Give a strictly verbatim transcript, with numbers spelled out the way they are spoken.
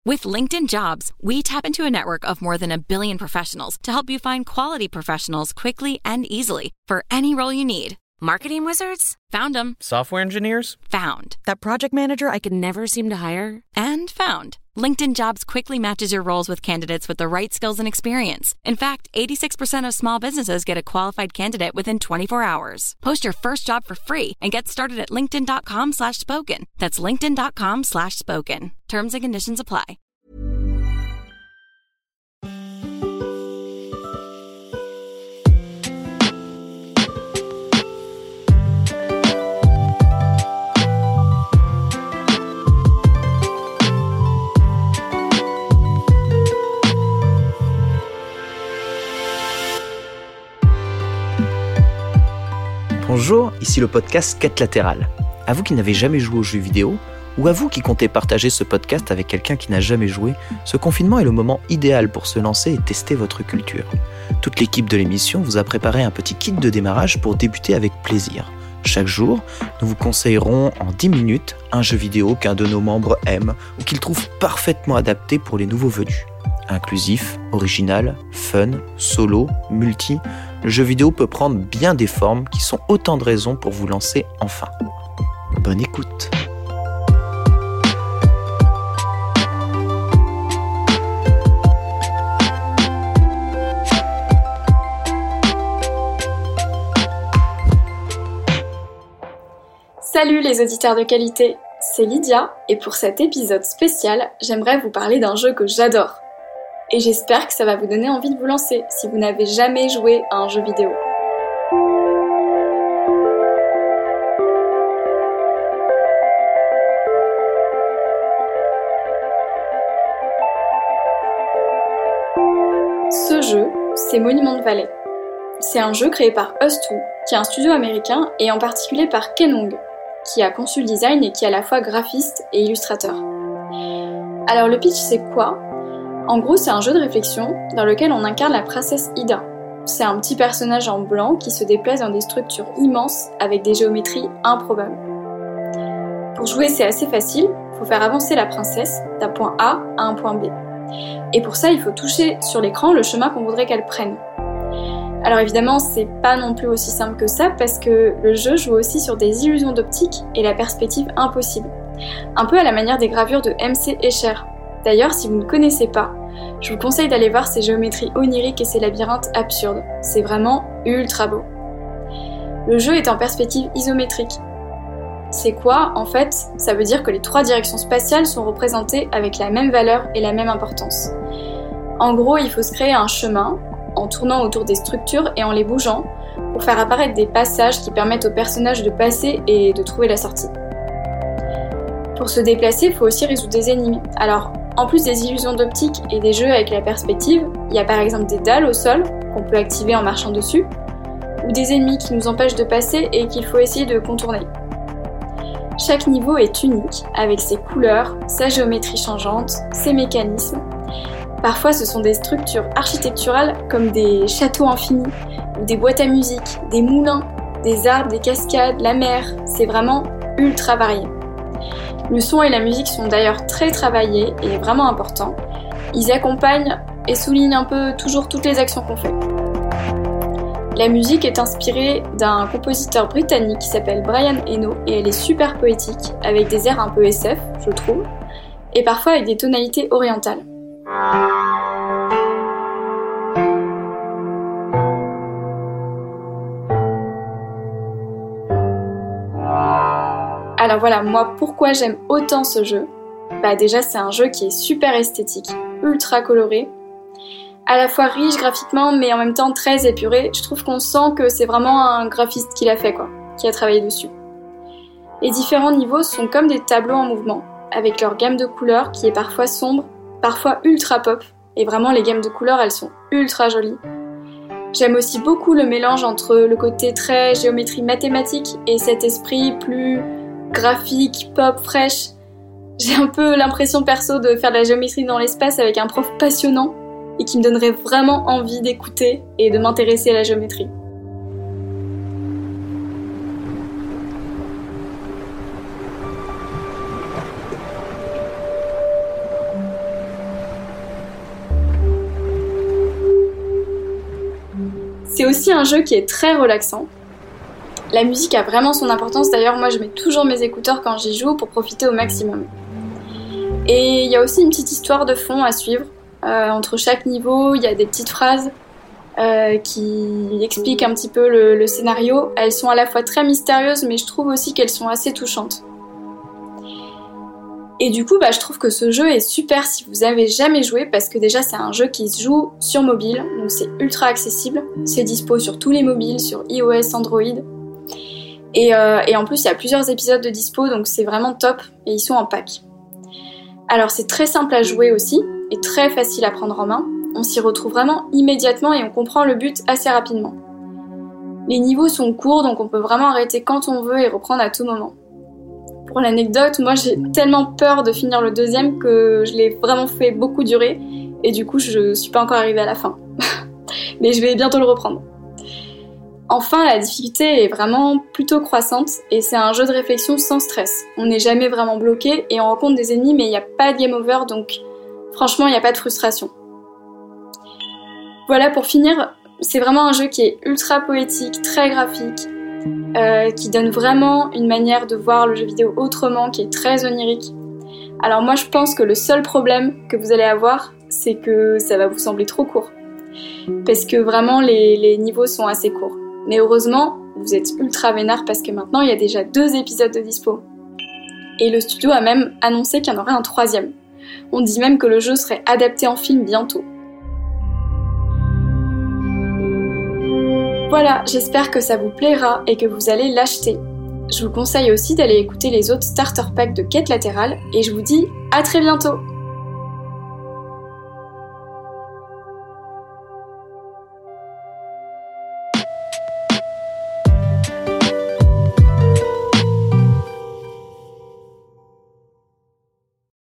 With LinkedIn Jobs, we tap into a network of more than a billion professionals to help you find quality professionals quickly and easily for any role you need. Marketing wizards? Found them. Software engineers? Found. That project manager I could never seem to hire? And found. LinkedIn Jobs quickly matches your roles with candidates with the right skills and experience. In fact, eighty-six percent of small businesses get a qualified candidate within twenty-four hours. Post your first job for free and get started at linkedin.com slash spoken. That's linkedin.com slash spoken. Terms and conditions apply. Bonjour, ici le podcast Quête latérale. À vous qui n'avez jamais joué aux jeux vidéo, ou à vous qui comptez partager ce podcast avec quelqu'un qui n'a jamais joué, ce confinement est le moment idéal pour se lancer et tester votre culture. Toute l'équipe de l'émission vous a préparé un petit kit de démarrage pour débuter avec plaisir. Chaque jour, nous vous conseillerons en dix minutes un jeu vidéo qu'un de nos membres aime ou qu'il trouve parfaitement adapté pour les nouveaux venus. Inclusif, original, fun, solo, multi, le jeu vidéo peut prendre bien des formes qui sont autant de raisons pour vous lancer enfin. Bonne écoute. Salut les auditeurs de qualité, c'est Lydia et pour cet épisode spécial, j'aimerais vous parler d'un jeu que j'adore. Et j'espère que ça va vous donner envie de vous lancer si vous n'avez jamais joué à un jeu vidéo. Ce jeu, c'est Monument Valley. C'est un jeu créé par Us deux, qui est un studio américain, et en particulier par Ken Hong, qui a conçu le design et qui est à la fois graphiste et illustrateur. Alors le pitch, c'est quoi ? En gros, c'est un jeu de réflexion dans lequel on incarne la princesse Ida. C'est un petit personnage en blanc qui se déplace dans des structures immenses avec des géométries improbables. Pour jouer, c'est assez facile, il faut faire avancer la princesse d'un point A à un point B. Et pour ça, il faut toucher sur l'écran le chemin qu'on voudrait qu'elle prenne. Alors évidemment, c'est pas non plus aussi simple que ça parce que le jeu joue aussi sur des illusions d'optique et la perspective impossible. Un peu à la manière des gravures de M C Escher. D'ailleurs, si vous ne connaissez pas, je vous conseille d'aller voir ces géométries oniriques et ces labyrinthes absurdes. C'est vraiment ultra beau. Le jeu est en perspective isométrique. C'est quoi ? En fait, ça veut dire que les trois directions spatiales sont représentées avec la même valeur et la même importance. En gros, il faut se créer un chemin en tournant autour des structures et en les bougeant pour faire apparaître des passages qui permettent aux personnages de passer et de trouver la sortie. Pour se déplacer, il faut aussi résoudre des énigmes. Alors, en plus des illusions d'optique et des jeux avec la perspective, il y a par exemple des dalles au sol qu'on peut activer en marchant dessus, ou des ennemis qui nous empêchent de passer et qu'il faut essayer de contourner. Chaque niveau est unique, avec ses couleurs, sa géométrie changeante, ses mécanismes. Parfois, ce sont des structures architecturales comme des châteaux infinis, ou des boîtes à musique, des moulins, des arbres, des cascades, la mer. C'est vraiment ultra varié. Le son et la musique sont d'ailleurs très travaillés et vraiment importants. Ils accompagnent et soulignent un peu toujours toutes les actions qu'on fait. La musique est inspirée d'un compositeur britannique qui s'appelle Brian Eno et elle est super poétique, avec des airs un peu S F, je trouve, et parfois avec des tonalités orientales. Alors voilà, moi pourquoi j'aime autant ce jeu ? Bah déjà c'est un jeu qui est super esthétique, ultra coloré, à la fois riche graphiquement mais en même temps très épuré. Je trouve qu'on sent que c'est vraiment un graphiste qui l'a fait quoi, qui a travaillé dessus. Les différents niveaux sont comme des tableaux en mouvement, avec leur gamme de couleurs qui est parfois sombre, parfois ultra pop, et vraiment les gammes de couleurs elles sont ultra jolies. J'aime aussi beaucoup le mélange entre le côté très géométrie mathématique et cet esprit plus graphique, pop, fraîche. J'ai un peu l'impression perso de faire de la géométrie dans l'espace avec un prof passionnant et qui me donnerait vraiment envie d'écouter et de m'intéresser à la géométrie. C'est aussi un jeu qui est très relaxant. La musique a vraiment son importance, d'ailleurs moi je mets toujours mes écouteurs quand j'y joue pour profiter au maximum. Et il y a aussi une petite histoire de fond à suivre. Euh, entre chaque niveau, il y a des petites phrases euh, qui expliquent un petit peu le, le scénario. Elles sont à la fois très mystérieuses, mais je trouve aussi qu'elles sont assez touchantes. Et du coup, bah, je trouve que ce jeu est super si vous avez jamais joué, parce que déjà c'est un jeu qui se joue sur mobile, donc c'est ultra accessible. C'est dispo sur tous les mobiles, sur iOS, Android. Et, euh, et en plus, il y a plusieurs épisodes de dispo, donc c'est vraiment top, et ils sont en pack. Alors c'est très simple à jouer aussi, et très facile à prendre en main. On s'y retrouve vraiment immédiatement et on comprend le but assez rapidement. Les niveaux sont courts, donc on peut vraiment arrêter quand on veut et reprendre à tout moment. Pour l'anecdote, moi j'ai tellement peur de finir le deuxième que je l'ai vraiment fait beaucoup durer, et du coup je suis pas encore arrivée à la fin. Mais je vais bientôt le reprendre. Enfin, la difficulté est vraiment plutôt croissante et c'est un jeu de réflexion sans stress. On n'est jamais vraiment bloqué et on rencontre des ennemis mais il n'y a pas de game over, donc franchement il n'y a pas de frustration. Voilà, pour finir, c'est vraiment un jeu qui est ultra poétique, très graphique, euh, qui donne vraiment une manière de voir le jeu vidéo autrement, qui est très onirique. Alors moi je pense que le seul problème que vous allez avoir, c'est que ça va vous sembler trop court. Parce que vraiment les, les niveaux sont assez courts. Mais heureusement, vous êtes ultra vénard parce que maintenant il y a déjà deux épisodes de dispo. Et le studio a même annoncé qu'il y en aurait un troisième. On dit même que le jeu serait adapté en film bientôt. Voilà, j'espère que ça vous plaira et que vous allez l'acheter. Je vous conseille aussi d'aller écouter les autres starter packs de Quête latérale et je vous dis à très bientôt!